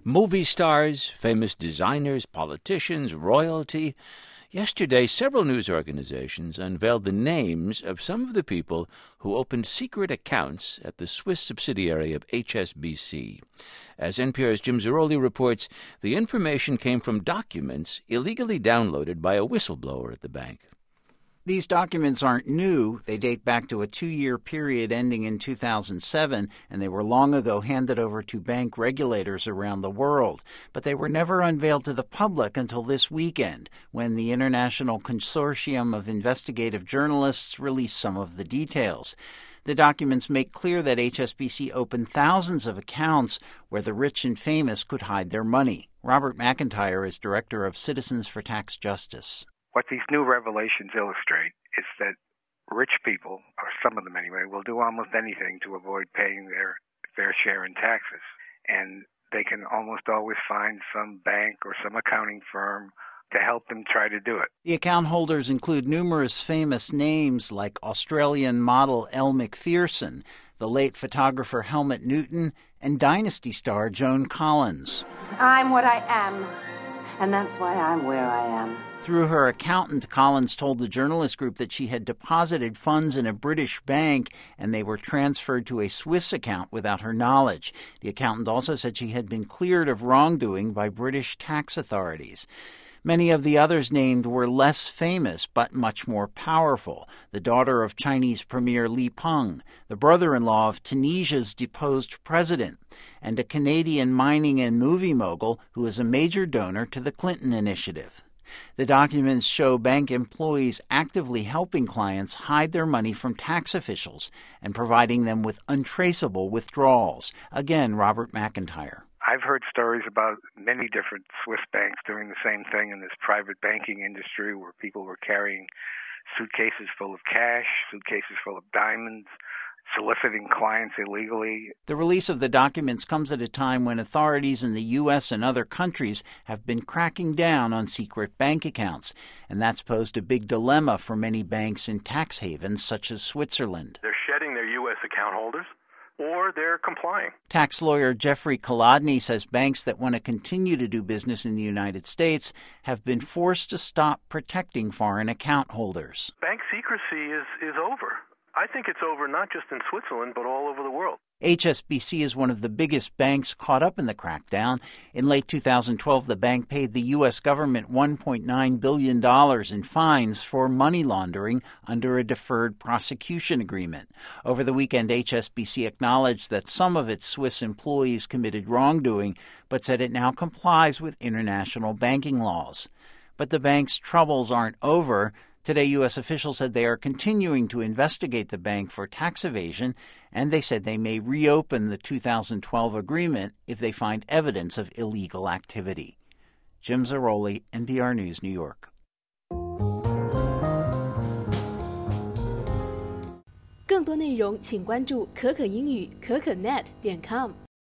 Movie stars, famous designers, politicians, royalty. Yesterday, several news organizations unveiled the names of some of the people who opened secret accounts at the Swiss subsidiary of HSBC. As NPR's Jim Zarroli reports, the information came from documents illegally downloaded by a whistleblower at the bank. These documents aren't new. They date back to a 2-year period ending in 2007, and they were long ago handed over to bank regulators around the world. But they were never unveiled to the public until this weekend, when the International Consortium of Investigative Journalists released some of the details. The documents make clear that HSBC opened thousands of accounts where the rich and famous could hide their money. Robert McIntyre is director of Citizens for Tax Justice. What these new revelations illustrate is that rich people, or some of them anyway, will do almost anything to avoid paying their fair share in taxes. And they can almost always find some bank or some accounting firm to help them try to do it. The account holders include numerous famous names like Australian model Elle Macpherson, the late photographer Helmut Newton, and Dynasty star Joan Collins. I'm what I am, and that's why I'm where I am. Through her accountant, Collins told the journalist group that she had deposited funds in a British bank and they were transferred to a Swiss account without her knowledge. The accountant also said she had been cleared of wrongdoing by British tax authorities. Many of the others named were less famous but much more powerful. The daughter of Chinese Premier Li Peng, the brother-in-law of Tunisia's deposed president, and a Canadian mining and movie mogul who is a major donor to the Clinton Initiative. The documents show bank employees actively helping clients hide their money from tax officials and providing them with untraceable withdrawals. Again, Robert McIntyre. I've heard stories about many different Swiss banks doing the same thing in this private banking industry where people were carrying suitcases full of cash, suitcases full of diamonds, soliciting clients illegally. The release of the documents comes at a time when authorities in the U.S. and other countries have been cracking down on secret bank accounts, and that's posed a big dilemma for many banks in tax havens such as Switzerland. They're shedding their U.S. account holders, or they're complying. Tax lawyer Jeffrey Kolodny says banks that want to continue to do business in the United States have been forced to stop protecting foreign account holders. Bank secrecy is over. I think it's over not just in Switzerland, but all over the world. HSBC is one of the biggest banks caught up in the crackdown. In late 2012, the bank paid the U.S. government $1.9 billion in fines for money laundering under a deferred prosecution agreement. Over the weekend, HSBC acknowledged that some of its Swiss employees committed wrongdoing, but said it now complies with international banking laws. But the bank's troubles aren't over. Today, U.S. officials said they are continuing to investigate the bank for tax evasion, and they said they may reopen the 2012 agreement if they find evidence of illegal activity. Jim Zarroli, NPR News, New York. 更多内容请关注可可英语可可net.com。